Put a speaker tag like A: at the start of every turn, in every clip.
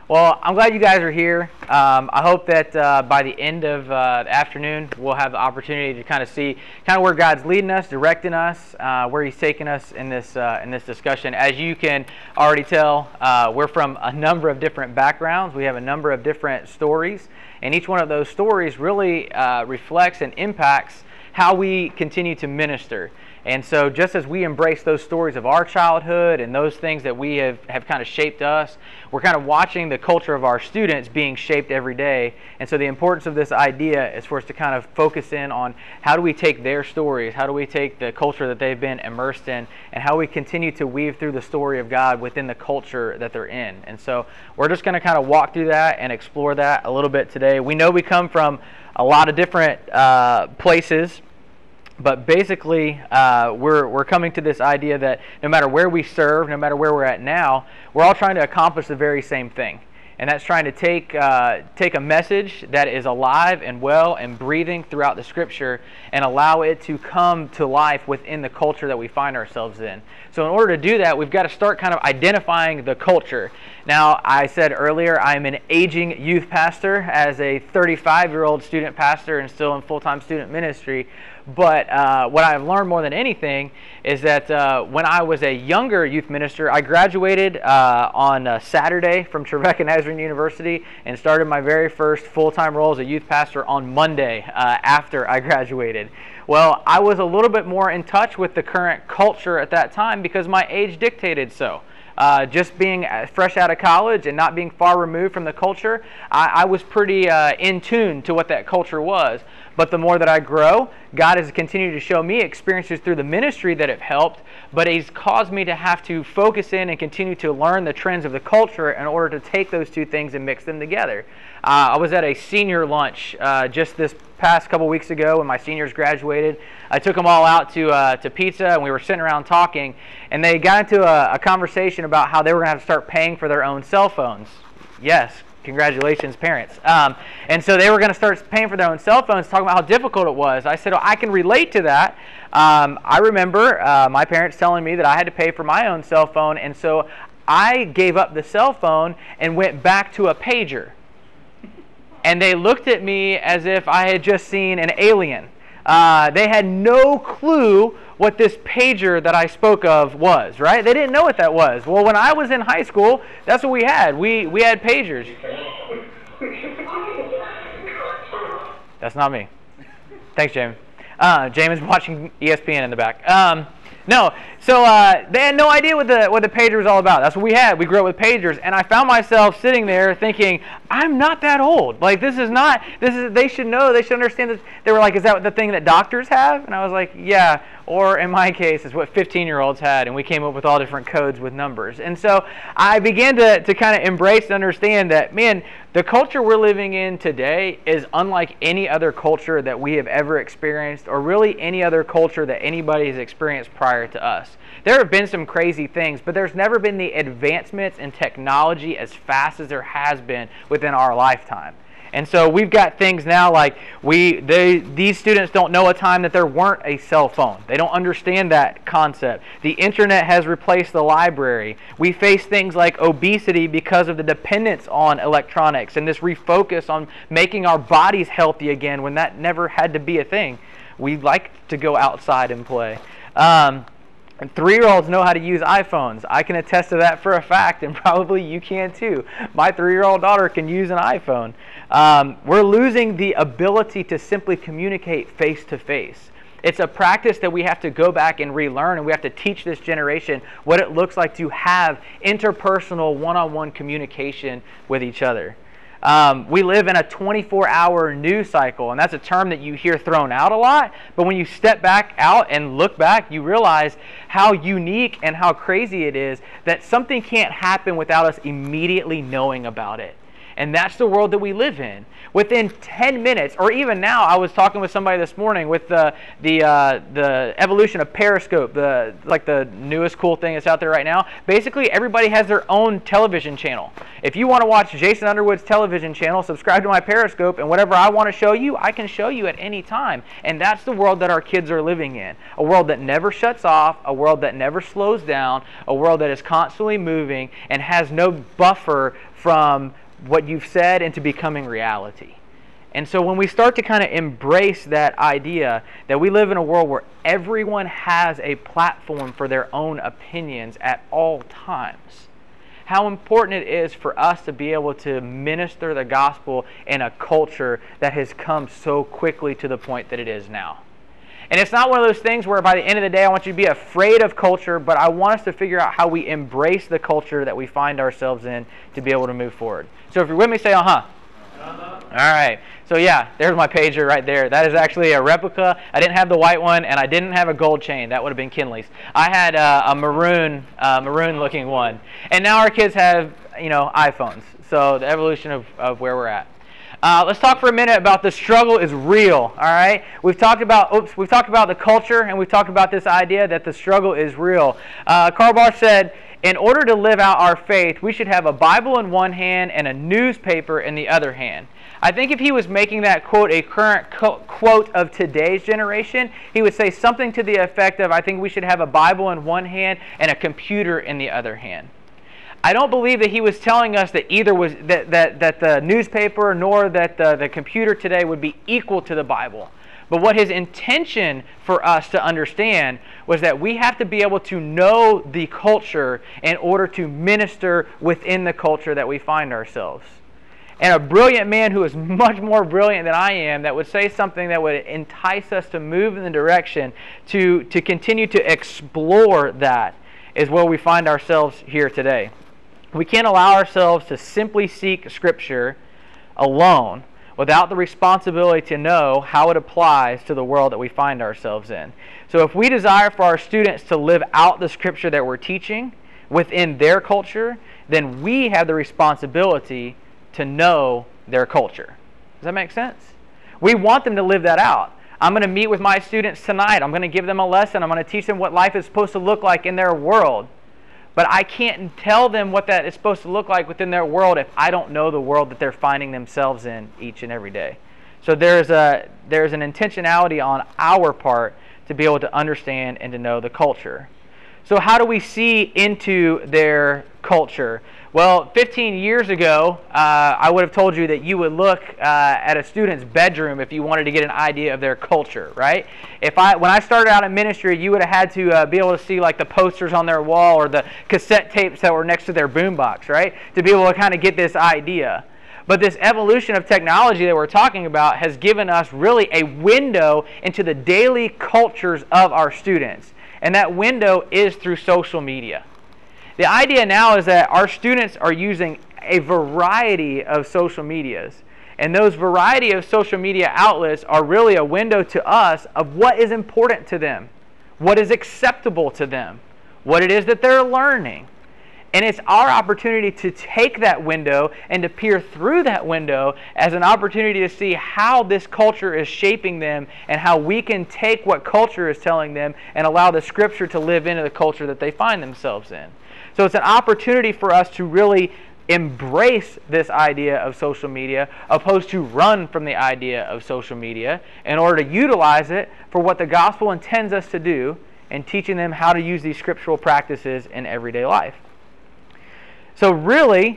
A: Well, I'm glad you guys are here. I hope that by the end of the afternoon, we'll have the opportunity to kind of see where God's leading us, directing us, where He's taking us in this discussion. As you can already tell, we're from a number of different backgrounds. We have a number of different stories, and each one of those stories really reflects and impacts how we continue to minister. And so just as we embrace those stories of our childhood and those things that we have kind of shaped us, we're kind of watching the culture of our students being shaped every day. And so the importance of this idea is for us to kind of focus in on how do we take their stories, how do we take the culture that they've been immersed in, and how we continue to weave through the story of God within the culture that they're in. And so we're just going to kind of walk through that and explore that a little bit today. We know we come from a lot of different places. But basically, we're coming to this idea that no matter where we serve, no matter where we're at now, we're all trying to accomplish the very same thing. And that's trying to take a message that is alive and well and breathing throughout the Scripture and allow it to come to life within the culture that we find ourselves in. So in order to do that, we've got to start kind of identifying the culture. Now, I said earlier, I'm an aging youth pastor as a 35-year-old student pastor and still in full-time student ministry. But what I've learned more than anything is that when I was a younger youth minister, I graduated on Saturday from Trevecca Nazarene University and started my very first full-time role as a youth pastor on Monday after I graduated. Well, I was a little bit more in touch with the current culture at that time because my age dictated so. Just being fresh out of college and not being far removed from the culture, I was pretty in tune to what that culture was. But the more that I grow, God has continued to show me experiences through the ministry that have helped, but He's caused me to have to focus in and continue to learn the trends of the culture in order to take those two things and mix them together. I was at a senior lunch just this past couple weeks ago when my seniors graduated. I took them all out to pizza, and we were sitting around talking, and they got into a conversation about how they were going to have to start paying for their own cell phones. Yes. Congratulations, parents. And so they were going to start paying for their own cell phones, talking about how difficult it was. I said, well, I can relate to that. I remember my parents telling me that I had to pay for my own cell phone, and so I gave up the cell phone and went back to a pager. And they looked at me as if I had just seen an alien. They had no clue what this pager that I spoke of was, right? They didn't know what that was. Well, when I was in high school, that's what we had. We had pagers. That's not me. Thanks, Jamie. Jamie's watching ESPN in the back. No, so they had no idea what the pager was all about. That's what we had. We grew up with pagers, and I found myself sitting there thinking, I'm not that old. Like, they should know, they should understand this. They were like, is that the thing that doctors have? And I was like, yeah. Or in my case, it's what 15-year-olds had, and we came up with all different codes with numbers. And so I began to kind of embrace and understand that, man, the culture we're living in today is unlike any other culture that we have ever experienced, or really any other culture that anybody has experienced prior to us. There have been some crazy things, but there's never been the advancements in technology as fast as there has been within our lifetime. And so we've got things now like these students don't know a time that there weren't a cell phone. They don't understand that concept. The internet has replaced the library. We face things like obesity because of the dependence on electronics and this refocus on making our bodies healthy again when that never had to be a thing. We like to go outside and play. And 3-year-olds know how to use iPhones. I can attest to that for a fact, and probably you can too. My 3-year-old daughter can use an iPhone. We're losing the ability to simply communicate face-to-face. It's a practice that we have to go back and relearn, and we have to teach this generation what it looks like to have interpersonal, one-on-one communication with each other. We live in a 24-hour news cycle, and that's a term that you hear thrown out a lot, but when you step back out and look back, you realize how unique and how crazy it is that something can't happen without us immediately knowing about it. And that's the world that we live in. Within 10 minutes, or even now, I was talking with somebody this morning with the evolution of Periscope, the newest cool thing that's out there right now. Basically, everybody has their own television channel. If you want to watch Jason Underwood's television channel, subscribe to my Periscope, and whatever I want to show you, I can show you at any time. And that's the world that our kids are living in. A world that never shuts off, a world that never slows down, a world that is constantly moving and has no buffer from what you've said into becoming reality. And so when we start to kind of embrace that idea that we live in a world where everyone has a platform for their own opinions at all times, how important it is for us to be able to minister the gospel in a culture that has come so quickly to the point that it is now. And it's not one of those things where by the end of the day I want you to be afraid of culture, but I want us to figure out how we embrace the culture that we find ourselves in to be able to move forward. So if you're with me, say uh-huh. All right. So yeah, there's my pager right there. That is actually a replica. I didn't have the white one, and I didn't have a gold chain. That would have been Kinley's. I had a maroon-looking one. And now our kids have, iPhones. So the evolution of where we're at. Let's talk for a minute about the struggle is real. All right. We've talked about the culture, and we've talked about this idea that the struggle is real. Karl Barth said, in order to live out our faith, we should have a Bible in one hand and a newspaper in the other hand. I think if he was making that quote a current quote of today's generation, he would say something to the effect of, I think we should have a Bible in one hand and a computer in the other hand. I don't believe that he was telling us that either was that the newspaper nor that the computer today would be equal to the Bible. But what his intention for us to understand was that we have to be able to know the culture in order to minister within the culture that we find ourselves. And a brilliant man who is much more brilliant than I am that would say something that would entice us to move in the direction to continue to explore that is where we find ourselves here today. We can't allow ourselves to simply seek Scripture alone without the responsibility to know how it applies to the world that we find ourselves in. So if we desire for our students to live out the Scripture that we're teaching within their culture, then we have the responsibility to know their culture. Does that make sense? We want them to live that out. I'm going to meet with my students tonight. I'm going to give them a lesson. I'm going to teach them what life is supposed to look like in their world. But I can't tell them what that is supposed to look like within their world if I don't know the world that they're finding themselves in each and every day. So there's an intentionality on our part to be able to understand and to know the culture. So how do we see into their culture? Well, 15 years ago, I would have told you that you would look at a student's bedroom if you wanted to get an idea of their culture, right? When I started out in ministry, you would have had to be able to see like the posters on their wall or the cassette tapes that were next to their boombox, right? To be able to kind of get this idea. But this evolution of technology that we're talking about has given us really a window into the daily cultures of our students. And that window is through social media. The idea now is that our students are using a variety of social medias. And those variety of social media outlets are really a window to us of what is important to them, what is acceptable to them, what it is that they're learning. And it's our opportunity to take that window and to peer through that window as an opportunity to see how this culture is shaping them and how we can take what culture is telling them and allow the Scripture to live into the culture that they find themselves in. So it's an opportunity for us to really embrace this idea of social media opposed to run from the idea of social media in order to utilize it for what the gospel intends us to do and teaching them how to use these scriptural practices in everyday life. So really,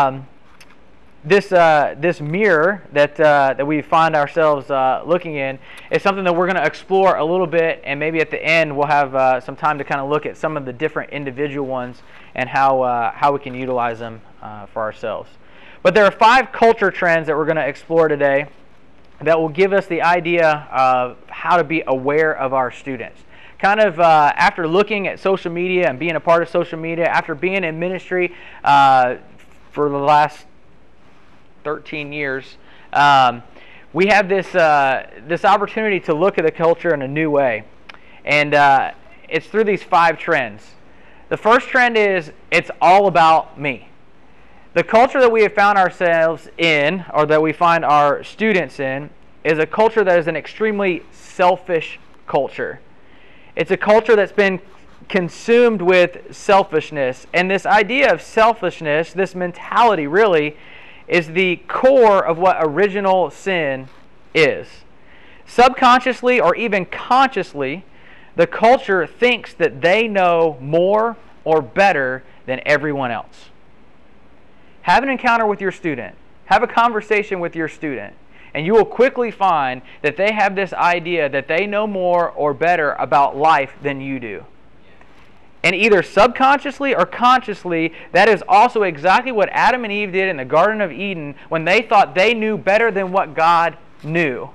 A: this mirror that we find ourselves looking in is something that we're going to explore a little bit, and maybe at the end we'll have some time to kind of look at some of the different individual ones and how we can utilize them for ourselves. But there are 5 culture trends that we're going to explore today that will give us the idea of how to be aware of our students. Kind of after looking at social media and being a part of social media, after being in ministry for the last 13 years, we have this opportunity to look at the culture in a new way. And it's through these 5 trends. The first trend is it's all about me. The culture that we have found ourselves in, or that we find our students in, is a culture that is an extremely selfish culture. It's a culture that's been consumed with selfishness. And this idea of selfishness, this mentality really, is the core of what original sin is. Subconsciously or even consciously, the culture thinks that they know more or better than everyone else. Have an encounter with your student. Have a conversation with your student. And you will quickly find that they have this idea that they know more or better about life than you do. And either subconsciously or consciously, that is also exactly what Adam and Eve did in the Garden of Eden when they thought they knew better than what God knew.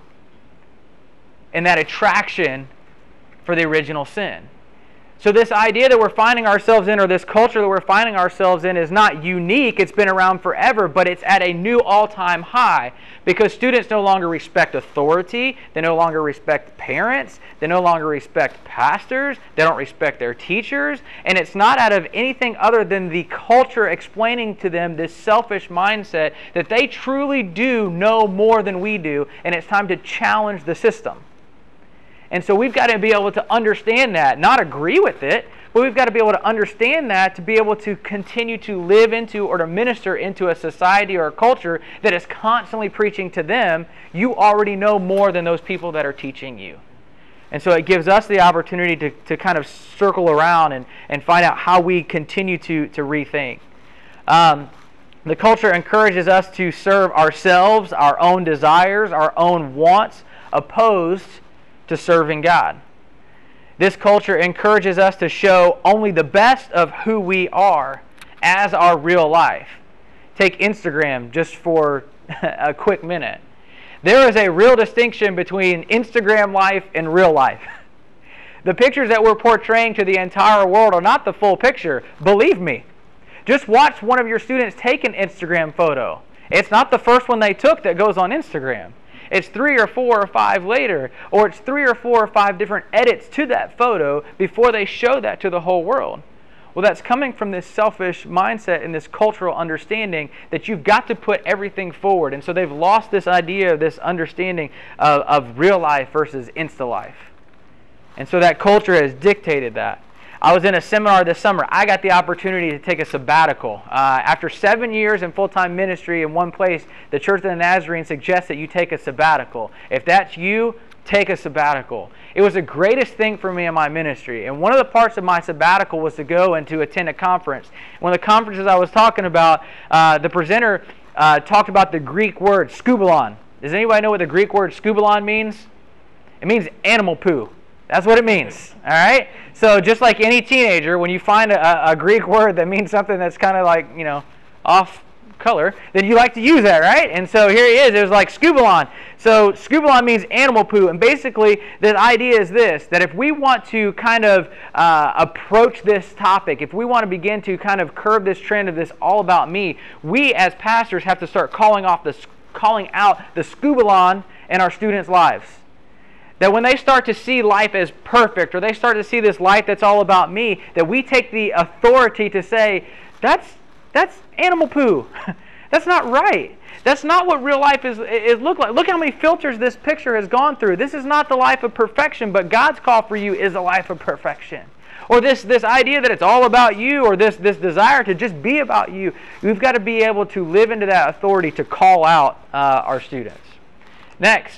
A: And that attraction for the original sin. So this idea that we're finding ourselves in, or this culture that we're finding ourselves in, is not unique. It's been around forever, but it's at a new all-time high because students no longer respect authority. They no longer respect parents. They no longer respect pastors. They don't respect their teachers. And it's not out of anything other than the culture explaining to them this selfish mindset that they truly do know more than we do, and it's time to challenge the system. And so we've got to be able to understand that, not agree with it, but we've got to be able to understand that to be able to continue to live into or to minister into a society or a culture that is constantly preaching to them, you already know more than those people that are teaching you. And so it gives us the opportunity to kind of circle around and find out how we continue to rethink. The culture encourages us to serve ourselves, our own desires, our own wants, opposed to serving God. This culture encourages us to show only the best of who we are as our real life. Take Instagram just for a quick minute. There is a real distinction between Instagram life and real life. The pictures that we're portraying to the entire world are not the full picture. Believe me. Just watch one of your students take an Instagram photo. It's not the first one they took that goes on Instagram. It's 3 or 4 or 5 later, or it's 3 or 4 or 5 different edits to that photo before they show that to the whole world. Well, that's coming from this selfish mindset and this cultural understanding that you've got to put everything forward. And so they've lost this idea, this understanding of real life versus Insta life. And so that culture has dictated that. I was in a seminar this summer. I got the opportunity to take a sabbatical. After 7 years in full-time ministry in one place, the Church of the Nazarene suggests that you take a sabbatical. If that's you, take a sabbatical. It was the greatest thing for me in my ministry. And one of the parts of my sabbatical was to go and to attend a conference. One of the conferences I was talking about, the presenter talked about the Greek word skubalon. Does anybody know what the Greek word skubalon means? It means animal poo. That's what it means, all right? So just like any teenager, when you find a Greek word that means something that's kind of like, off color, then you like to use that, right? And so here he is. It was like skubalon. So skubalon means animal poo. And basically, the idea is this, that if we want to kind of approach this topic, if we want to begin to kind of curb this trend of this all about me, we as pastors have to start calling out the skubalon in our students' lives. That when they start to see life as perfect, or they start to see this life that's all about me, that we take the authority to say, that's animal poo. That's not right. That's not what real life is look like. Look how many filters this picture has gone through. This is not the life of perfection, but God's call for you is a life of perfection. Or this idea that it's all about you, or this desire to just be about you. We've got to be able to live into that authority to call out our students. Next.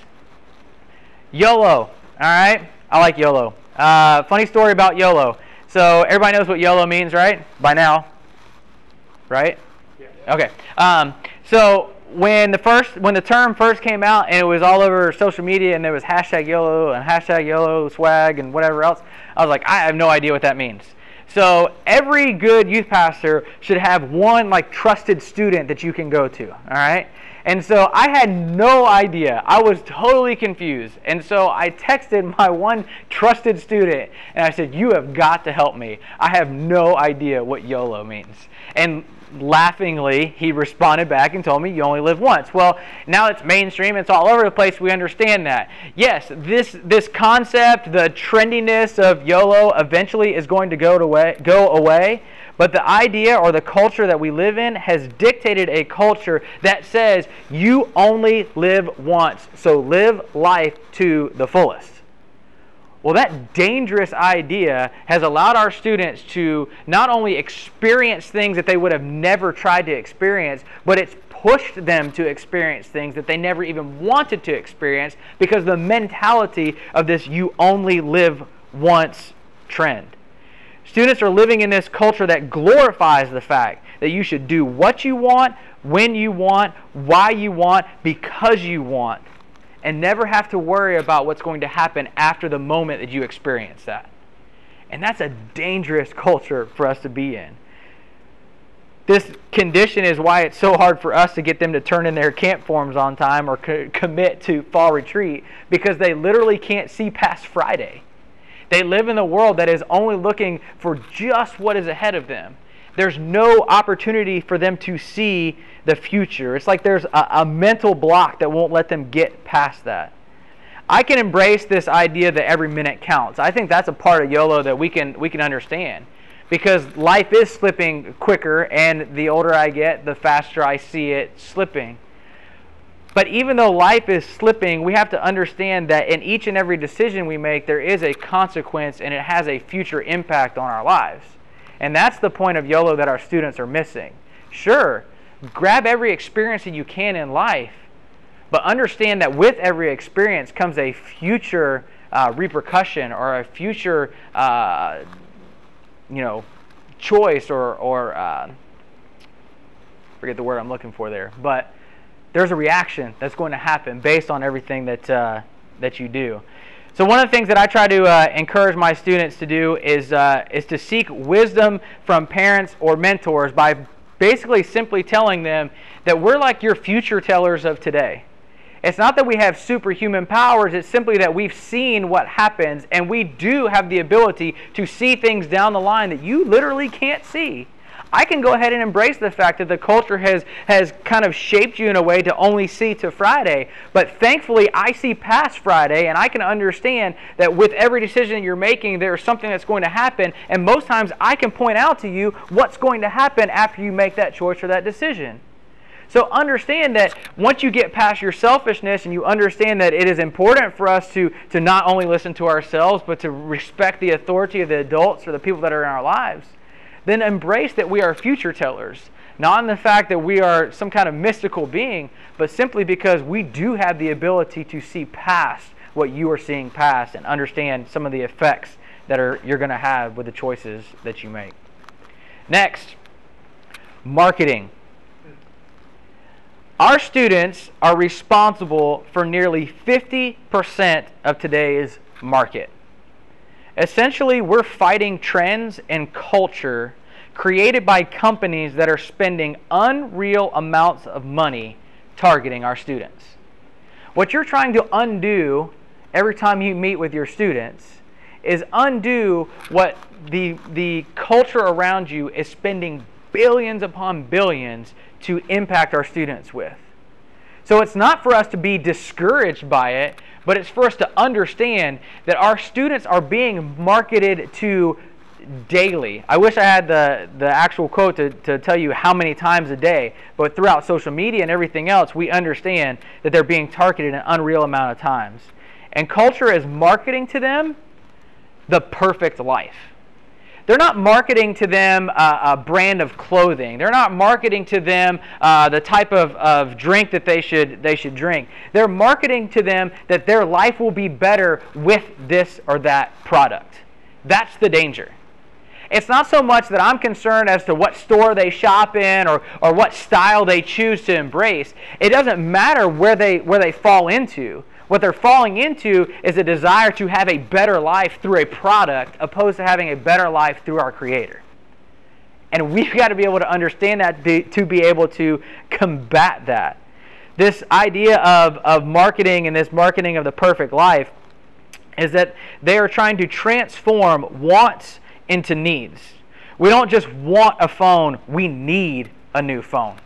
A: YOLO, all right? I like YOLO. Funny story about YOLO. So everybody knows what YOLO means, right? By now, right? Yeah. Okay. So when the term first came out and it was all over social media and there was hashtag YOLO and hashtag YOLO swag and whatever else, I was like, I have no idea what that means. So every good youth pastor should have one trusted student that you can go to, all right? And so I had no idea. I was totally confused. And so I texted my one trusted student and I said, you have got to help me. I have no idea what YOLO means. And laughingly, he responded back and told me, you only live once. Well, now it's mainstream. It's all over the place. We understand that. Yes, this concept, the trendiness of YOLO eventually is going to go away. But the idea or the culture that we live in has dictated a culture that says you only live once, so live life to the fullest. Well, that dangerous idea has allowed our students to not only experience things that they would have never tried to experience, but it's pushed them to experience things that they never even wanted to experience because of the mentality of this you only live once trend. Students are living in this culture that glorifies the fact that you should do what you want, when you want, why you want, because you want, and never have to worry about what's going to happen after the moment that you experience that. And that's a dangerous culture for us to be in. This condition is why it's so hard for us to get them to turn in their camp forms on time or commit to fall retreat, because they literally can't see past Friday. They live in a world that is only looking for just what is ahead of them. There's no opportunity for them to see the future. It's like there's a mental block that won't let them get past that. I can embrace this idea that every minute counts. I think that's a part of YOLO that we can understand, because life is slipping quicker, and the older I get, the faster I see it slipping. But even though life is slipping, we have to understand that in each and every decision we make, there is a consequence, and it has a future impact on our lives. And that's the point of YOLO that our students are missing. Sure, grab every experience that you can in life, but understand that with every experience comes a future repercussion, or a future choice, or forget the word I'm looking for there, but there's a reaction that's going to happen based on everything that you do. So one of the things that I try to encourage my students to do is to seek wisdom from parents or mentors by basically simply telling them that we're like your future tellers of today. It's not that we have superhuman powers, it's simply that we've seen what happens, and we do have the ability to see things down the line that you literally can't see. I can go ahead and embrace the fact that the culture has kind of shaped you in a way to only see to Friday. But thankfully, I see past Friday, and I can understand that with every decision you're making, there's something that's going to happen. And most times, I can point out to you what's going to happen after you make that choice or that decision. So understand that once you get past your selfishness and you understand that it is important for us to not only listen to ourselves, but to respect the authority of the adults or the people that are in our lives, then embrace that we are future tellers. Not in the fact that we are some kind of mystical being, but simply because we do have the ability to see past what you are seeing past and understand some of the effects that you're going to have with the choices that you make. Next, marketing. Our students are responsible for nearly 50% of today's market. Essentially, we're fighting trends and culture created by companies that are spending unreal amounts of money targeting our students. What you're trying to undo every time you meet with your students is undo what the culture around you is spending billions upon billions to impact our students with. So it's not for us to be discouraged by it, but it's for us to understand that our students are being marketed to daily. I wish I had the actual quote to tell you how many times a day, but throughout social media and everything else, we understand that they're being targeted an unreal amount of times. And culture is marketing to them the perfect life. They're not marketing to them a brand of clothing. They're not marketing to them the type of drink that they should drink. They're marketing to them that their life will be better with this or that product. That's the danger. It's not so much that I'm concerned as to what store they shop in or what style they choose to embrace. It doesn't matter where they fall into. What they're falling into is a desire to have a better life through a product opposed to having a better life through our Creator. And we've got to be able to understand that to be able to combat that. This idea of marketing and this marketing of the perfect life is that they are trying to transform wants into needs. We don't just want a phone, we need a new phone.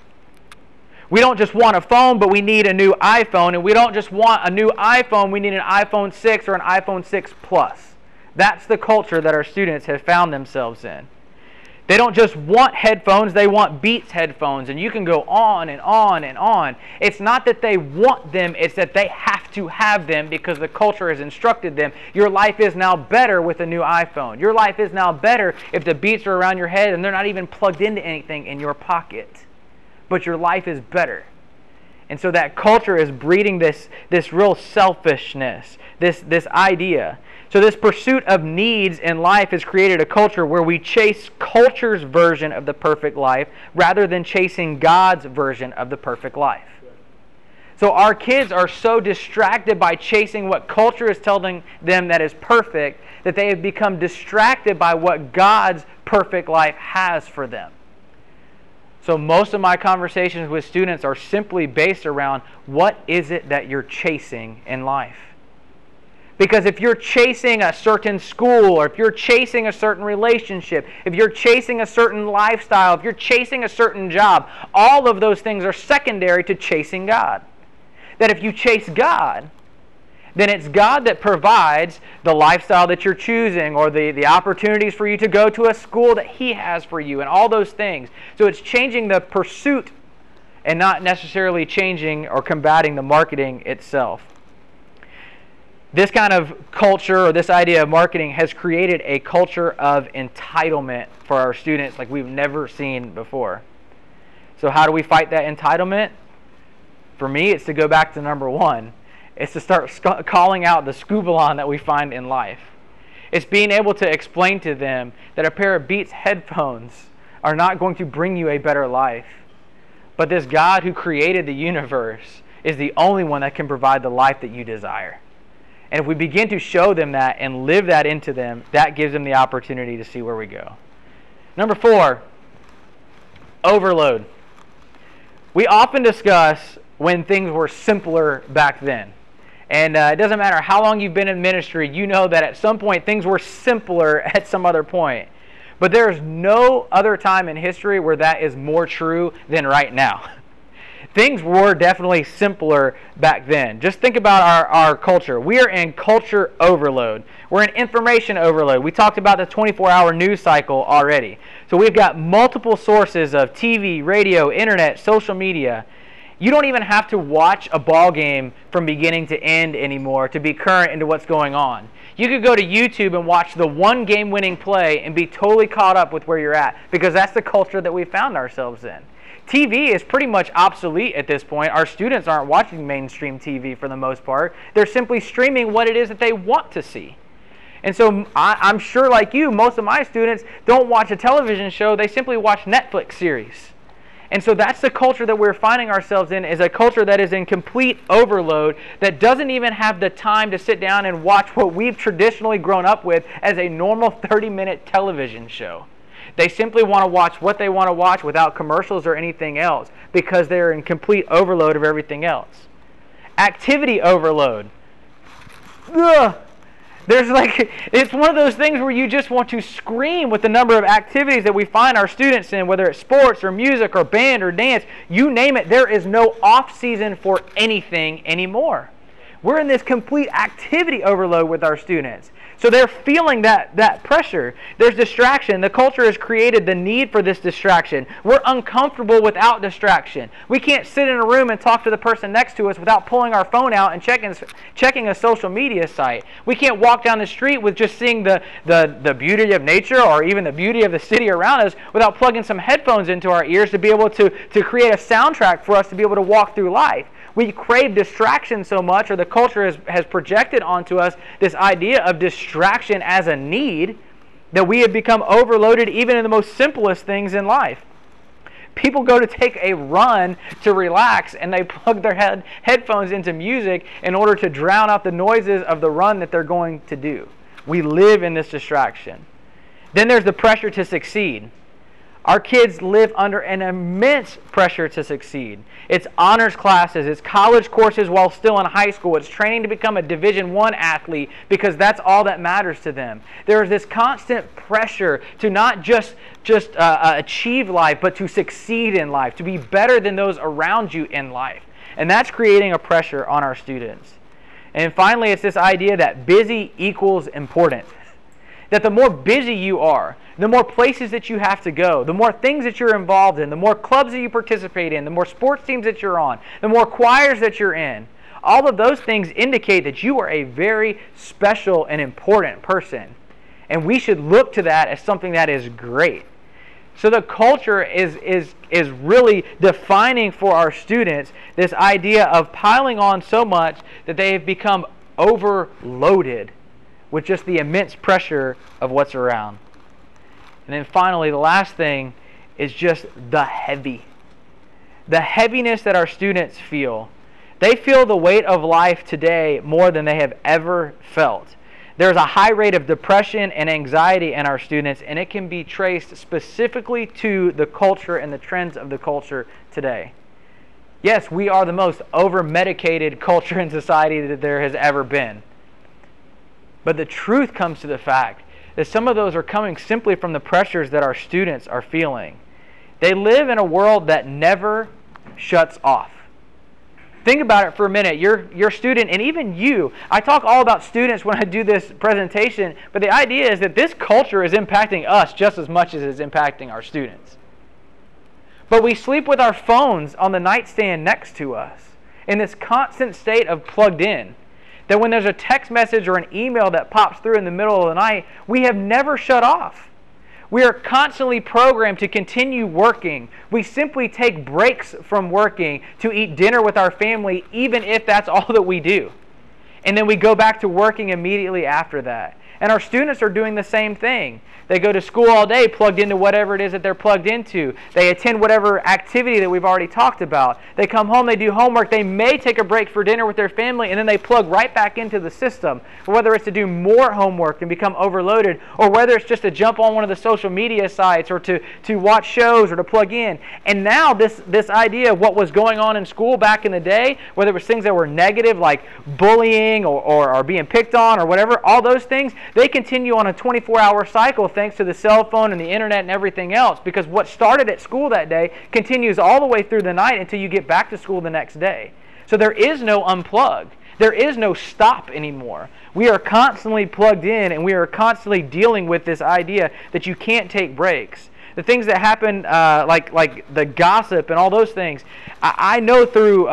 A: We don't just want a phone, but we need a new iPhone. And we don't just want a new iPhone, we need an iPhone 6 or an iPhone 6 Plus. That's the culture that our students have found themselves in. They don't just want headphones, they want Beats headphones. And you can go on and on and on. It's not that they want them, it's that they have to have them because the culture has instructed them. Your life is now better with a new iPhone. Your life is now better if the Beats are around your head and they're not even plugged into anything in your pocket. But your life is better. And so that culture is breeding this real selfishness, this idea. So this pursuit of needs in life has created a culture where we chase culture's version of the perfect life rather than chasing God's version of the perfect life. So our kids are so distracted by chasing what culture is telling them that is perfect that they have become distracted by what God's perfect life has for them. So most of my conversations with students are simply based around what is it that you're chasing in life. Because if you're chasing a certain school, or if you're chasing a certain relationship, if you're chasing a certain lifestyle, if you're chasing a certain job, all of those things are secondary to chasing God. That if you chase God, then it's God that provides the lifestyle that you're choosing, or the opportunities for you to go to a school that He has for you, and all those things. So it's changing the pursuit and not necessarily changing or combating the marketing itself. This kind of culture, or this idea of marketing, has created a culture of entitlement for our students like we've never seen before. So how do we fight that entitlement? For me, it's to go back to number one. It's to start calling out the scubalon that we find in life. It's being able to explain to them that a pair of Beats headphones are not going to bring you a better life. But this God who created the universe is the only one that can provide the life that you desire. And if we begin to show them that and live that into them, that gives them the opportunity to see where we go. Number 4, overload. We often discuss when things were simpler back then. And it doesn't matter how long you've been in ministry, you know that at some point things were simpler at some other point. But there's no other time in history where that is more true than right now. Things were definitely simpler back then. Just think about our culture. We are in culture overload. We're in information overload. We talked about the 24-hour news cycle already. So we've got multiple sources of TV, radio, internet, social media. You don't even have to watch a ball game from beginning to end anymore to be current into what's going on. You could go to YouTube and watch the one game-winning play and be totally caught up with where you're at, because that's the culture that we found ourselves in. TV is pretty much obsolete at this point. Our students aren't watching mainstream TV for the most part. They're simply streaming what it is that they want to see. And so I'm sure, like you, most of my students don't watch a television show. They simply watch Netflix series. And so that's the culture that we're finding ourselves in, is a culture that is in complete overload, that doesn't even have the time to sit down and watch what we've traditionally grown up with as a normal 30-minute television show. They simply want to watch what they want to watch without commercials or anything else, because they're in complete overload of everything else. Activity overload. Ugh. It's one of those things where you just want to scream with the number of activities that we find our students in, whether it's sports or music or band or dance, you name it. There is no off season for anything anymore. We're in this complete activity overload with our students. So they're feeling that pressure. There's distraction. The culture has created the need for this distraction. We're uncomfortable without distraction. We can't sit in a room and talk to the person next to us without pulling our phone out and checking a social media site. We can't walk down the street with just seeing the beauty of nature or even the beauty of the city around us without plugging some headphones into our ears to be able to create a soundtrack for us to be able to walk through life. We crave distraction so much, or the culture has projected onto us this idea of distraction as a need, that we have become overloaded even in the most simplest things in life. People go to take a run to relax, and they plug their headphones into music in order to drown out the noises of the run that they're going to do. We live in this distraction. Then there's the pressure to succeed. Our kids live under an immense pressure to succeed. It's honors classes, it's college courses while still in high school, it's training to become a Division I athlete because that's all that matters to them. There is this constant pressure to not just achieve life, but to succeed in life, to be better than those around you in life. And that's creating a pressure on our students. And finally, it's this idea that busy equals important. That the more busy you are, the more places that you have to go, the more things that you're involved in, the more clubs that you participate in, the more sports teams that you're on, the more choirs that you're in, all of those things indicate that you are a very special and important person. And we should look to that as something that is great. So the culture is really defining for our students this idea of piling on so much that they have become overloaded with just the immense pressure of what's around. And then finally, the last thing is just the heaviness that our students feel. They feel the weight of life today more than they have ever felt. There's a high rate of depression and anxiety in our students, and it can be traced specifically to the culture and the trends of the culture today. Yes, we are the most over-medicated culture in society that there has ever been. But the truth comes to the fact that some of those are coming simply from the pressures that our students are feeling. They live in a world that never shuts off. Think about it for a minute. You're a student, and even you. I talk all about students when I do this presentation, but the idea is that this culture is impacting us just as much as it's impacting our students. But we sleep with our phones on the nightstand next to us in this constant state of plugged in, that when there's a text message or an email that pops through in the middle of the night, we have never shut off. We are constantly programmed to continue working. We simply take breaks from working to eat dinner with our family, even if that's all that we do. And then we go back to working immediately after that. And our students are doing the same thing. They go to school all day plugged into whatever it is that they're plugged into. They attend whatever activity that we've already talked about. They come home, they do homework. They may take a break for dinner with their family, and then they plug right back into the system. Whether it's to do more homework and become overloaded, or whether it's just to jump on one of the social media sites, or to watch shows, or to plug in. And now this idea of what was going on in school back in the day, whether it was things that were negative like bullying or being picked on or whatever, all those things, they continue on a 24-hour cycle thanks to the cell phone and the internet and everything else, because what started at school that day continues all the way through the night until you get back to school the next day. So there is no unplug. There is no stop anymore. We are constantly plugged in, and we are constantly dealing with this idea that you can't take breaks. The things that happen, like the gossip and all those things, I know through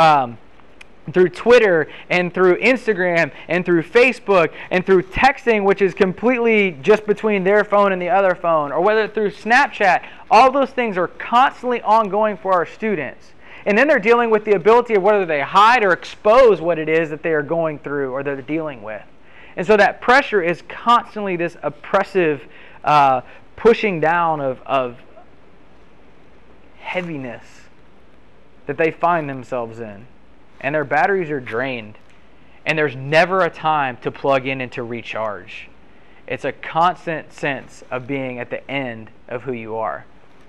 A: Twitter and through Instagram and through Facebook and through texting, which is completely just between their phone and the other phone, or whether through Snapchat, all those things are constantly ongoing for our students. And then they're dealing with the ability of whether they hide or expose what it is that they are going through or they're dealing with. And so that pressure is constantly this oppressive pushing down of heaviness that they find themselves in. And their batteries are drained. And there's never a time to plug in and to recharge. It's a constant sense of being at the end of who you are.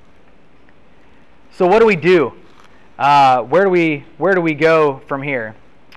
A: So what do we do? Where do we go from here?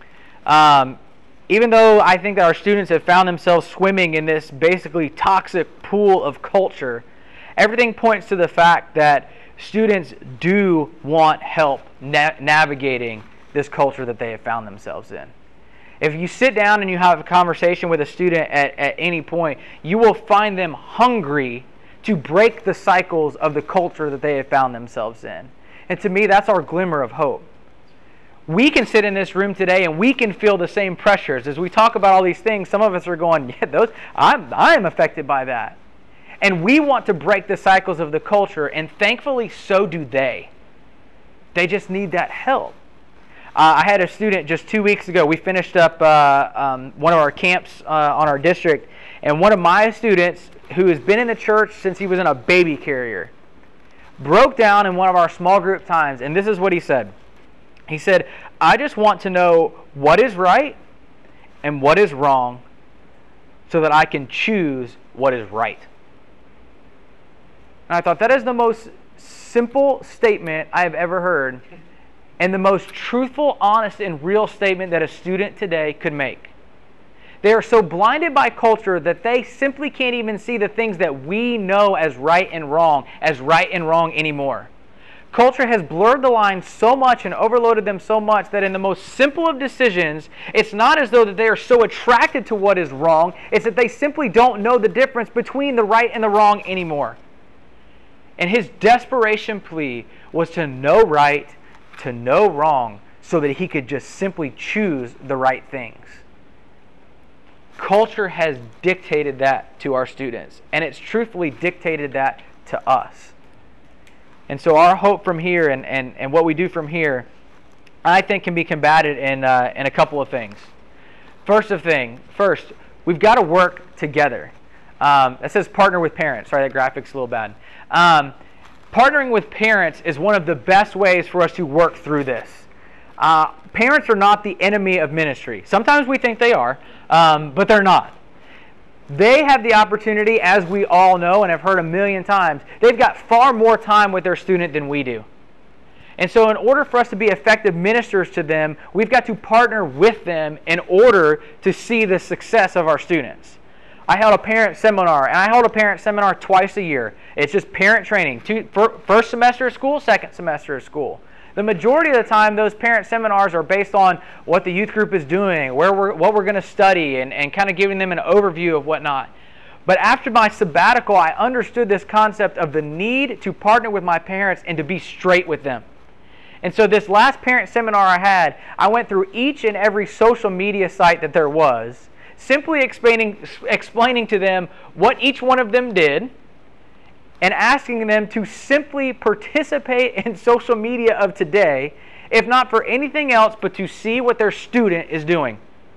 A: Even though I think that our students have found themselves swimming in this basically toxic pool of culture, everything points to the fact that students do want help navigating this culture that they have found themselves in. If you sit down and you have a conversation with a student at any point, you will find them hungry to break the cycles of the culture that they have found themselves in. And to me, that's our glimmer of hope. We can sit in this room today and we can feel the same pressures. As we talk about all these things, some of us are going, yeah, I'm affected by that. And we want to break the cycles of the culture, and thankfully so do they. They just need that help. I had a student just 2 weeks ago. We finished up one of our camps on our district, and one of my students, who has been in the church since he was in a baby carrier, broke down in one of our small group times, and this is what he said. He said, I just want to know what is right and what is wrong so that I can choose what is right. And I thought, that is the most simple statement I have ever heard, and the most truthful, honest, and real statement that a student today could make. They are so blinded by culture that they simply can't even see the things that we know as right and wrong anymore. Culture has blurred the lines so much and overloaded them so much that in the most simple of decisions, it's not as though that they are so attracted to what is wrong, it's that they simply don't know the difference between the right and the wrong anymore. And his desperation plea was to know right, to know wrong, so that he could just simply choose the right things. Culture has dictated that to our students, and it's truthfully dictated that to us. And so our hope from here and what we do from here, I think, can be combated in a couple of things. First, we've got to work together. It says partner with parents. Sorry, that graphic's a little bad. Partnering with parents is one of the best ways for us to work through this. Parents are not the enemy of ministry. Sometimes we think they are, but they're not. They have the opportunity, as we all know and have heard a million times, they've got far more time with their student than we do. And so in order for us to be effective ministers to them, we've got to partner with them in order to see the success of our students. I held a parent seminar, and I hold a parent seminar twice a year. It's just parent training. First semester of school, second semester of school. The majority of the time, those parent seminars are based on what the youth group is doing, what we're going to study, and kind of giving them an overview of whatnot. But after my sabbatical, I understood this concept of the need to partner with my parents and to be straight with them. And so this last parent seminar I had, I went through each and every social media site that there was, simply explaining to them what each one of them did, and asking them to simply participate in social media of today, if not for anything else, but to see what their student is doing.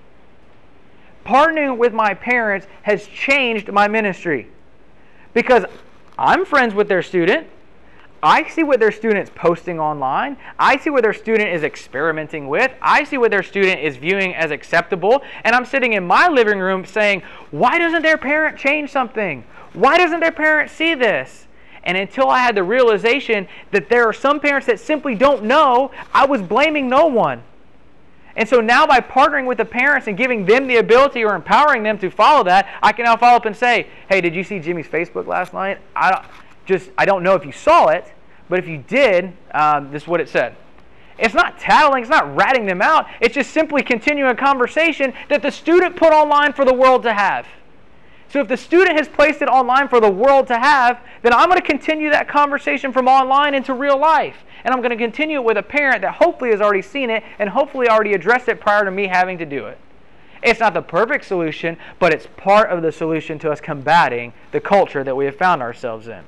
A: Partnering with my parents has changed my ministry because I'm friends with their student. I see what their student's posting online. I see what their student is experimenting with. I see what their student is viewing as acceptable. And I'm sitting in my living room saying, why doesn't their parent change something? Why doesn't their parent see this? And until I had the realization that there are some parents that simply don't know, I was blaming no one. And so now by partnering with the parents and giving them the ability or empowering them to follow that, I can now follow up and say, hey, did you see Jimmy's Facebook last night? I don't know if you saw it, but if you did, this is what it said. It's not tattling, it's not ratting them out. It's just simply continuing a conversation that the student put online for the world to have. So if the student has placed it online for the world to have, then I'm going to continue that conversation from online into real life. And I'm going to continue it with a parent that hopefully has already seen it and hopefully already addressed it prior to me having to do it. It's not the perfect solution, but it's part of the solution to us combating the culture that we have found ourselves in.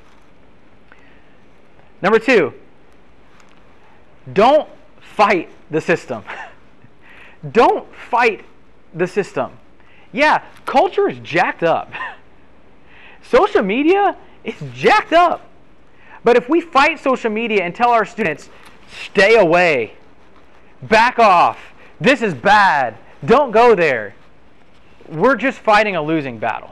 A: Number 2, don't fight the system. Don't fight the system. Yeah, culture is jacked up. Social media is jacked up. But if we fight social media and tell our students, stay away, back off, this is bad, don't go there, we're just fighting a losing battle.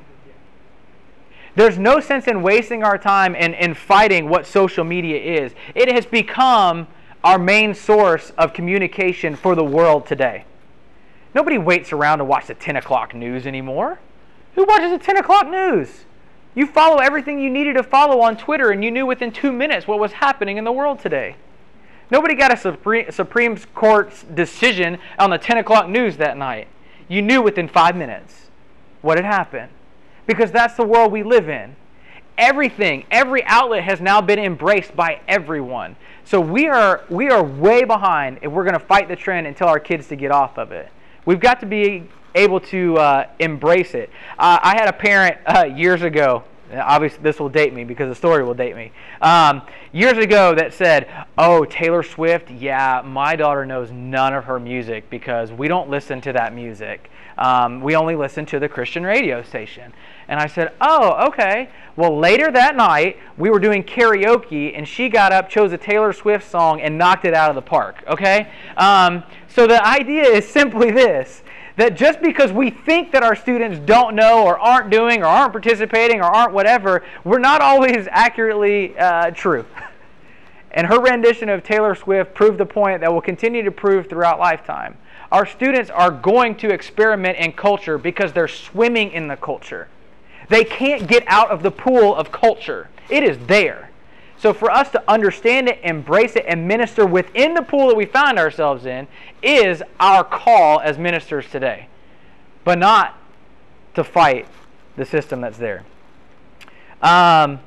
A: There's no sense in wasting our time in fighting what social media is. It has become our main source of communication for the world today. Nobody waits around to watch the 10 o'clock news anymore. Who watches the 10 o'clock news? You follow everything you needed to follow on Twitter, and you knew within 2 minutes what was happening in the world today. Nobody got a Supreme Court's decision on the 10 o'clock news that night. You knew within 5 minutes what had happened. Because that's the world we live in. Everything, every outlet has now been embraced by everyone. So we are way behind if we're going to fight the trend and tell our kids to get off of it. We've got to be able to embrace it. I had a parent years ago, obviously this will date me because the story will date me, years ago that said, oh, Taylor Swift, yeah, my daughter knows none of her music because we don't listen to that music. We only listen to the Christian radio station. And I said, oh, okay. Well, later that night, we were doing karaoke, and she got up, chose a Taylor Swift song, and knocked it out of the park, okay? So the idea is simply this, that just because we think that our students don't know or aren't doing or aren't participating or aren't whatever, we're not always accurately true. And her rendition of Taylor Swift proved the point that will continue to prove throughout lifetime. Our students are going to experiment in culture because they're swimming in the culture. They can't get out of the pool of culture. It is there. So for us to understand it, embrace it, and minister within the pool that we find ourselves in is our call as ministers today. But not to fight the system that's there.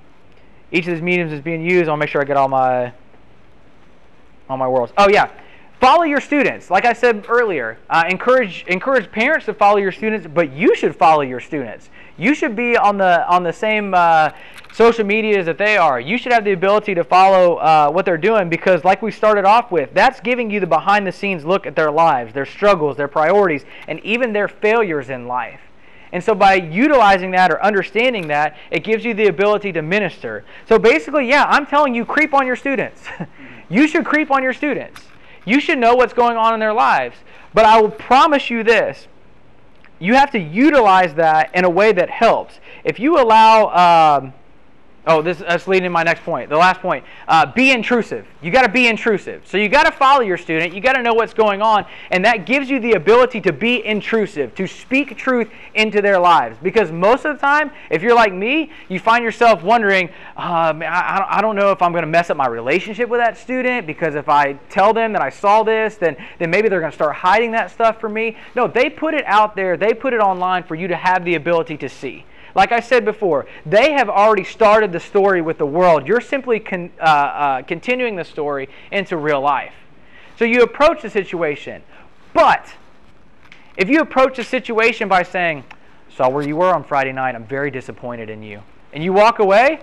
A: Each of these mediums is being used. I'll make sure I get all my worlds. Oh yeah. Follow your students. Like I said earlier, encourage parents to follow your students, but you should follow your students. You should be on the same social medias that they are. You should have the ability to follow what they're doing, because like we started off with, that's giving you the behind-the-scenes look at their lives, their struggles, their priorities, and even their failures in life. And so by utilizing that or understanding that, it gives you the ability to minister. So basically, yeah, I'm telling you, creep on your students. You should creep on your students. You should know what's going on in their lives. But I will promise you this. You have to utilize that in a way that helps. If you allow... that's leading to my next point. The last point, be intrusive. You got to be intrusive. So you got to follow your student. You got to know what's going on, and that gives you the ability to be intrusive, to speak truth into their lives. Because most of the time, if you're like me, you find yourself wondering, I don't know if I'm going to mess up my relationship with that student, because if I tell them that I saw this, then maybe they're going to start hiding that stuff from me. No, they put it out there. They put it online for you to have the ability to see. Like I said before, they have already started the story with the world. You're simply continuing the story into real life. So you approach the situation. But if you approach the situation by saying, saw where you were on Friday night, I'm very disappointed in you, and you walk away,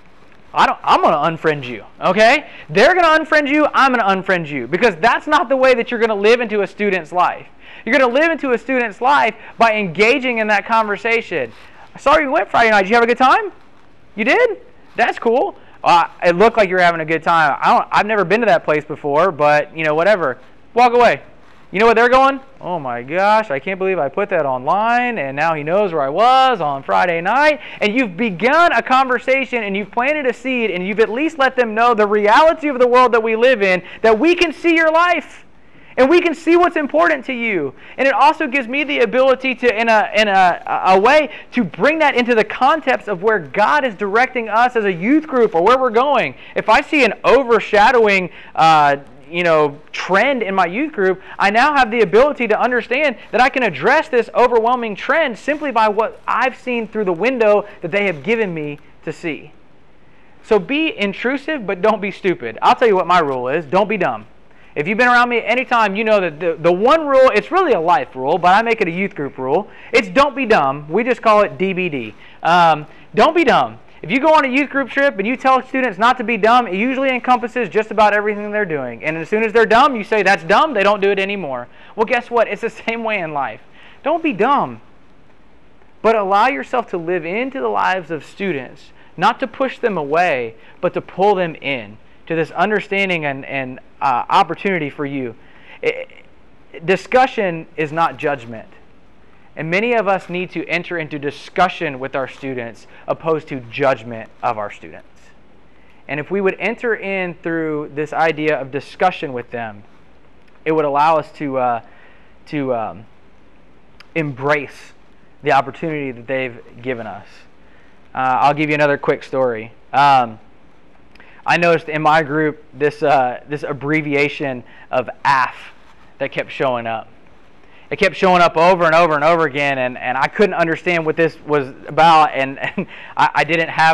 A: I'm going to unfriend you, okay? They're going to unfriend you, I'm going to unfriend you, because that's not the way that you're going to live into a student's life. You're going to live into a student's life by engaging in that conversation. Sorry you went Friday night. Did you have a good time? You did? That's cool. It looked like you were having a good time. I've never been to that place before, but, whatever. Walk away. You know what they're going? Oh my gosh, I can't believe I put that online, and now he knows where I was on Friday night. And you've begun a conversation, and you've planted a seed, and you've at least let them know the reality of the world that we live in, that we can see your life. And we can see what's important to you. And it also gives me the ability to, in a way, to bring that into the context of where God is directing us as a youth group, or where we're going. If I see an overshadowing trend in my youth group, I now have the ability to understand that I can address this overwhelming trend simply by what I've seen through the window that they have given me to see. So be intrusive, but don't be stupid. I'll tell you what my rule is. Don't be dumb. If you've been around me anytime, you know that the one rule, it's really a life rule, but I make it a youth group rule. It's don't be dumb. We just call it DBD. Don't be dumb. If you go on a youth group trip and you tell students not to be dumb, it usually encompasses just about everything they're doing. And as soon as they're dumb, you say, that's dumb, they don't do it anymore. Well, guess what? It's the same way in life. Don't be dumb, but allow yourself to live into the lives of students, not to push them away, but to pull them in to this understanding and opportunity for you. Discussion is not judgment. And many of us need to enter into discussion with our students opposed to judgment of our students. And if we would enter in through this idea of discussion with them, it would allow us to embrace the opportunity that they've given us. I'll give you another quick story. I noticed in my group this abbreviation of AF that kept showing up. It kept showing up over and over and over again, and I couldn't understand what this was about, and I didn't have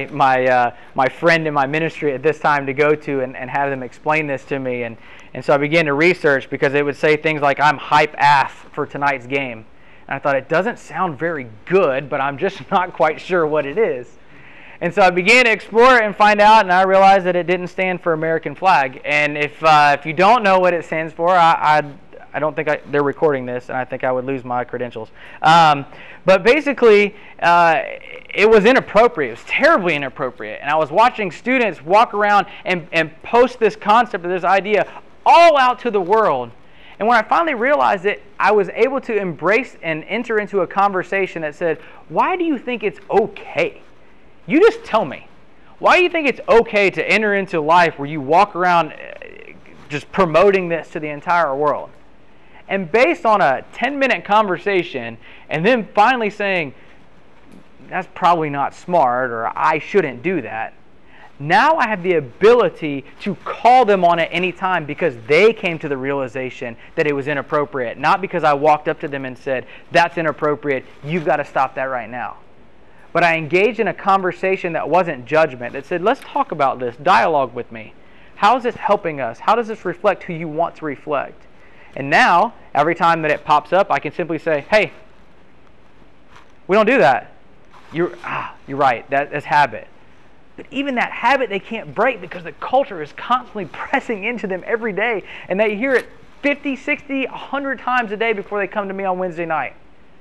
A: my friend in my ministry at this time to go to and have them explain this to me, and so I began to research, because it would say things like, I'm hype AF for tonight's game. And I thought, it doesn't sound very good, but I'm just not quite sure what it is. And so I began to explore it and find out, and I realized that it didn't stand for American flag. And if you don't know what it stands for, I don't think they're recording this, and I think I would lose my credentials. But basically, it was inappropriate. It was terribly inappropriate. And I was watching students walk around and post this concept of this idea all out to the world. And when I finally realized it, I was able to embrace and enter into a conversation that said, why do you think it's okay? You just tell me. Why do you think it's okay to enter into life where you walk around just promoting this to the entire world? And based on a 10-minute conversation, and then finally saying, that's probably not smart, or I shouldn't do that, now I have the ability to call them on it any time, because they came to the realization that it was inappropriate, not because I walked up to them and said, that's inappropriate, you've got to stop that right now. But I engaged in a conversation that wasn't judgment, that said, let's talk about this, dialogue with me. How is this helping us? How does this reflect who you want to reflect? And now, every time that it pops up, I can simply say, hey, we don't do that. You're right, that's habit. But even that habit they can't break because the culture is constantly pressing into them every day, and they hear it 50, 60, 100 times a day before they come to me on Wednesday night.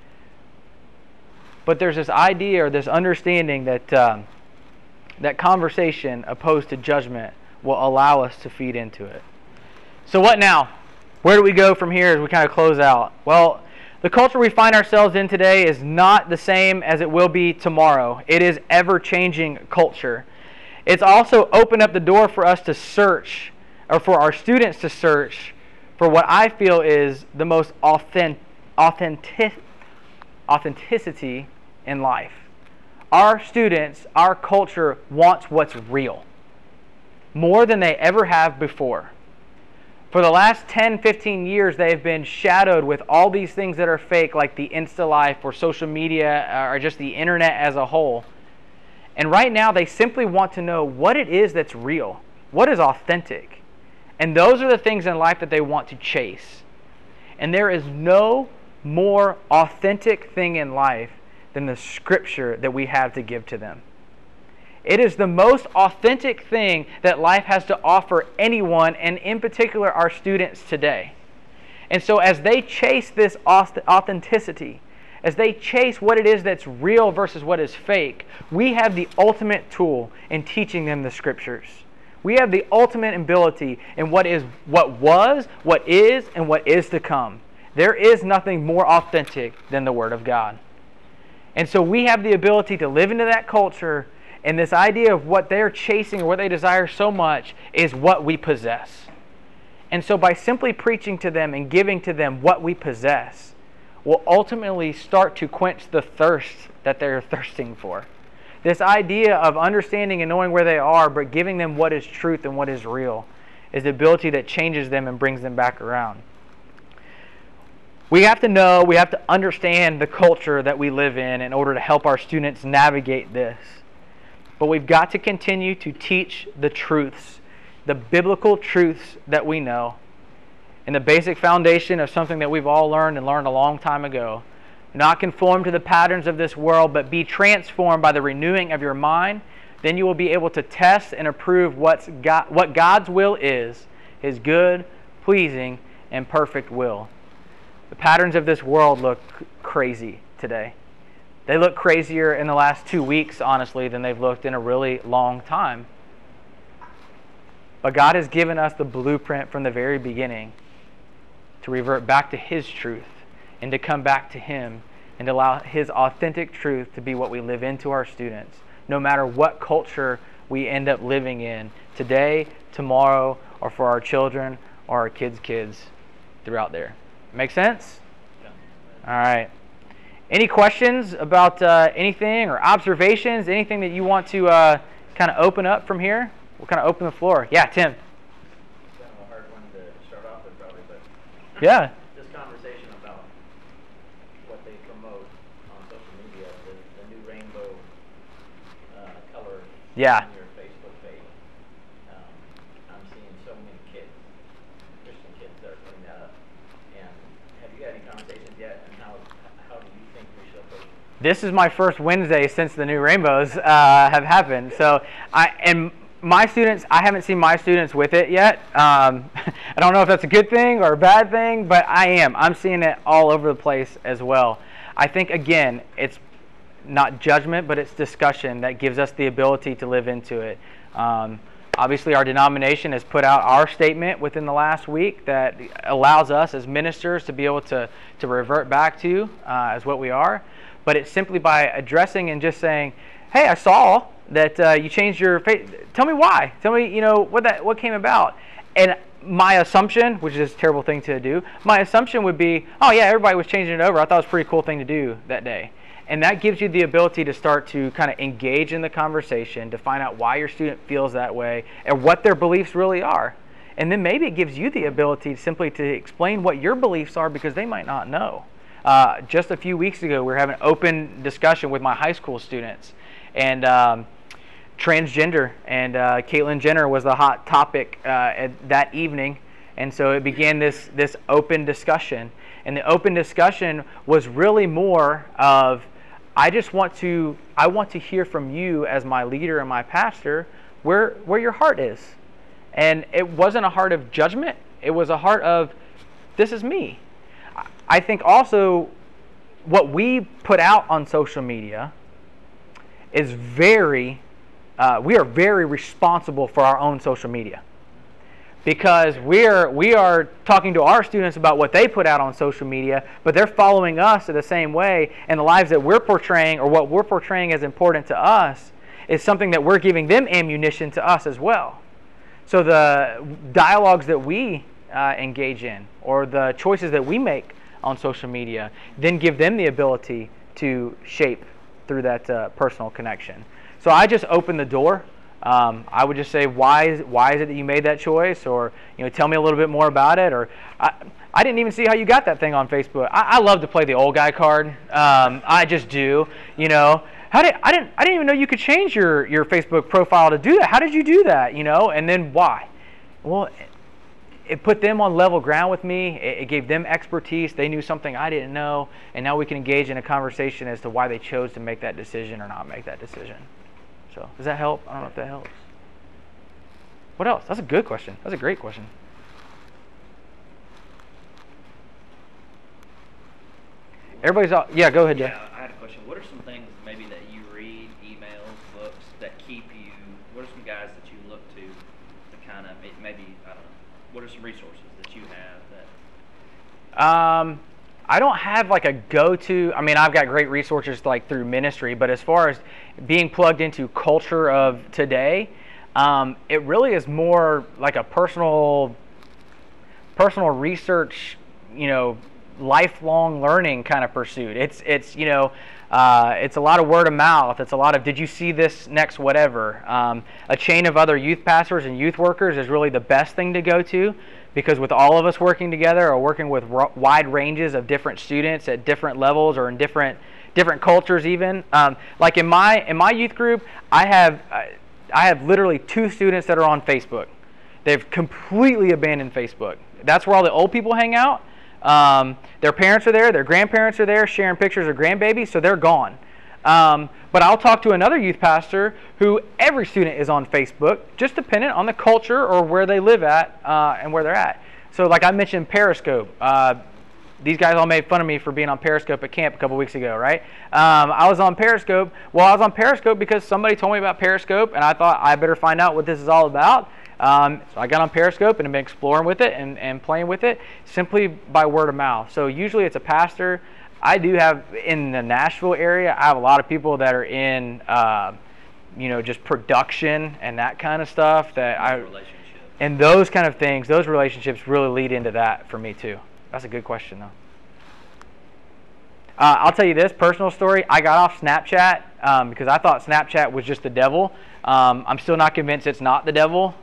A: But there's this idea or this understanding that that conversation opposed to judgment will allow us to feed into it. So what now? Where do we go from here as we kind of close out? Well, the culture we find ourselves in today is not the same as it will be tomorrow. It is ever-changing culture. It's also opened up the door for us to search, or for our students to search, for what I feel is the most authenticity in life. Our students, our culture wants what's real, more than they ever have before. For the last 10, 15 years, they have been shadowed with all these things that are fake, like the Insta life or social media or just the internet as a whole. And right now, they simply want to know what it is that's real, what is authentic. And those are the things in life that they want to chase. And there is no more authentic thing in life than the scripture that we have to give to them. It is the most authentic thing that life has to offer anyone, and in particular our students today. And so as they chase this authenticity, as they chase what it is that's real versus what is fake, we have the ultimate tool in teaching them the scriptures. We have the ultimate ability in what was, what is, and what is to come. There is nothing more authentic than the Word of God. And so we have the ability to live into that culture. And this idea of what they're chasing or what they desire so much is what we possess. And so by simply preaching to them and giving to them what we possess, will ultimately start to quench the thirst that they're thirsting for. This idea of understanding and knowing where they are, but giving them what is truth and what is real, is the ability that changes them and brings them back around. We have to know, we have to understand the culture that we live in order to help our students navigate this. But we've got to continue to teach the truths, the biblical truths that we know, and the basic foundation of something that we've all learned and learned a long time ago. Not conform to the patterns of this world, but be transformed by the renewing of your mind. Then you will be able to test and approve what God's will is, His good, pleasing, and perfect will. The patterns of this world look crazy today. They look crazier in the last 2 weeks, honestly, than they've looked in a really long time. But God has given us the blueprint from the very beginning to revert back to His truth and to come back to Him and to allow His authentic truth to be what we live into our students, no matter what culture we end up living in today, tomorrow, or for our children or our kids' kids throughout there. Make sense? Yeah. All right. Any questions about anything or observations, anything that you want to kind of open up from here? We'll kind of open the floor. Yeah, Tim.
B: It's kind of a hard one to start off with probably, but
A: yeah.
B: This conversation about what they promote on social media, the new rainbow color
A: Yeah.
B: on your Facebook page. I'm seeing so many kids, Christian kids, that are putting that up. And have you had any conversations yet? And how do you think we should approach it?
A: This is my first Wednesday since the new rainbows have happened. So my students, I haven't seen my students with it yet. I don't know if that's a good thing or a bad thing, but I'm seeing it all over the place as well. I think, again, it's not judgment, but it's discussion that gives us the ability to live into it. Obviously, our denomination has put out our statement within the last week that allows us as ministers to be able to revert back to as what we are. But it's simply by addressing and just saying, hey, I saw that you changed your face. Tell me why. Tell me, what came about. And my assumption, which is a terrible thing to do, my assumption would be, oh yeah, everybody was changing it over. I thought it was a pretty cool thing to do that day. And that gives you the ability to start to kind of engage in the conversation, to find out why your student feels that way and what their beliefs really are. And then maybe it gives you the ability simply to explain what your beliefs are because they might not know. Just a few weeks ago, we were having an open discussion with my high school students. And transgender, and Caitlyn Jenner was the hot topic that evening, and so it began this open discussion. And the open discussion was really more of, I want to hear from you as my leader and my pastor where your heart is. And it wasn't a heart of judgment. It was a heart of, this is me. I think also what we put out on social media is we are very responsible for our own social media. Because we are talking to our students about what they put out on social media, but they're following us in the same way, and the lives that we're portraying, or what we're portraying as important to us, is something that we're giving them ammunition to us as well. So the dialogues that we engage in, or the choices that we make on social media, then give them the ability to shape through that personal connection. So I just open the door. I would just say, why is it that you made that choice? Or, tell me a little bit more about it. Or, I didn't even see how you got that thing on Facebook. I love to play the old guy card. I just do. I didn't even know you could change your Facebook profile to do that. How did you do that? And then why? Well, it put them on level ground with me. It gave them expertise. They knew something I didn't know, and now we can engage in a conversation as to why they chose to make that decision or not make that decision. So, does that help? I don't know if that helps. What else? That's a good question. That's a great question. Everybody's all, yeah, go ahead, Jeff.
C: Yeah, I had a question. What are some things maybe that you read, emails, books, that keep you, what are some guys that you look to kind of, maybe, I don't know, what are some resources that you have that?
A: I don't have like a go-to. I mean, I've got great resources like through ministry, but as far as being plugged into culture of today, it really is more like a personal research, lifelong learning kind of pursuit. It's it's a lot of word of mouth. It's a lot of, did you see this next whatever. A chain of other youth pastors and youth workers is really the best thing to go to, because with all of us working together, or working with wide ranges of different students at different levels, or in different cultures even. Like in my youth group, I have literally 2 students that are on Facebook. They've completely abandoned Facebook. That's where all the old people hang out. Their parents are there, their grandparents are there, sharing pictures of grandbabies, so they're gone. But I'll talk to another youth pastor who every student is on Facebook, just dependent on the culture or where they live at and where they're at. So like I mentioned Periscope. These guys all made fun of me for being on Periscope at camp a couple weeks ago, right? I was on Periscope. Well, I was on Periscope because somebody told me about Periscope, and I thought I better find out what this is all about. So I got on Periscope and have been exploring with it and playing with it simply by word of mouth. So usually it's a pastor. I do have, in the Nashville area, I have a lot of people that are in, just production and that kind of stuff. And those kind of things, those relationships really lead into that for me too. That's a good question though. I'll tell you this personal story. I got off Snapchat because I thought Snapchat was just the devil. I'm still not convinced it's not the devil.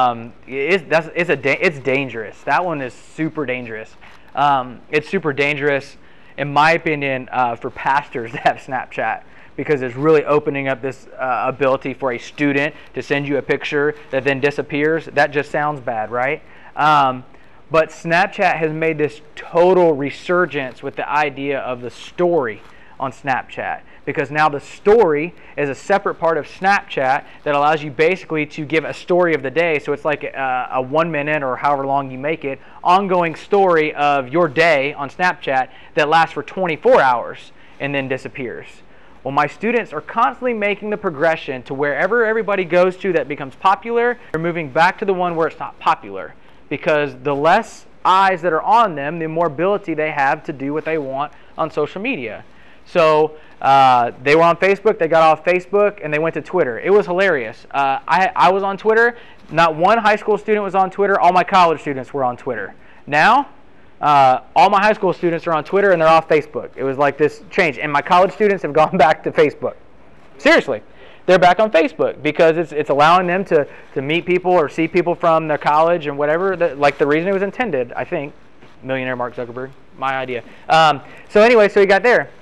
A: It's dangerous. That one is super dangerous. It's super dangerous, in my opinion, for pastors to have Snapchat, because it's really opening up this ability for a student to send you a picture that then disappears. That just sounds bad, right? But Snapchat has made this total resurgence with the idea of the story on Snapchat, because now the story is a separate part of Snapchat that allows you basically to give a story of the day. So it's like a 1 minute, or however long you make it, ongoing story of your day on Snapchat that lasts for 24 hours and then disappears. Well, my students are constantly making the progression to wherever everybody goes to that becomes popular, they're moving back to the one where it's not popular, because the less eyes that are on them, the more ability they have to do what they want on social media. So they were on Facebook, they got off Facebook, and they went to Twitter. It was hilarious. I was on Twitter. Not one high school student was on Twitter. All my college students were on Twitter. Now, all my high school students are on Twitter, and they're off Facebook. It was like this change. And my college students have gone back to Facebook. Seriously. They're back on Facebook because it's allowing them to meet people or see people from their college and whatever, like the reason it was intended, I think. Millionaire Mark Zuckerberg, my idea. So anyway, so he got there.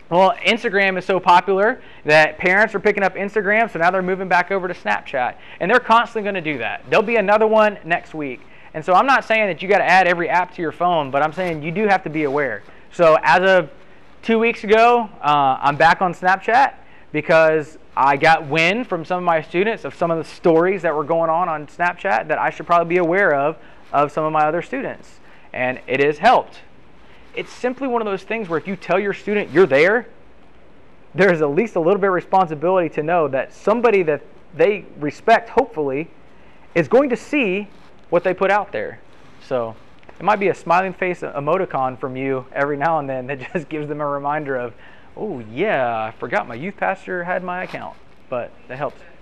A: Well, Instagram is so popular that parents are picking up Instagram, so now they're moving back over to Snapchat. And they're constantly going to do that. There'll be another one next week. And so I'm not saying that you got to add every app to your phone, but I'm saying you do have to be aware. So as of 2 weeks ago, I'm back on Snapchat because I got wind from some of my students of some of the stories that were going on Snapchat that I should probably be aware of some of my other students. And it has helped. It's simply one of those things where if you tell your student you're there, there's at least a little bit of responsibility to know that somebody that they respect, hopefully, is going to see what they put out there. So it might be a smiling face emoticon from you every now and then that just gives them a reminder of, oh yeah, I forgot my youth pastor had my account. But that helps.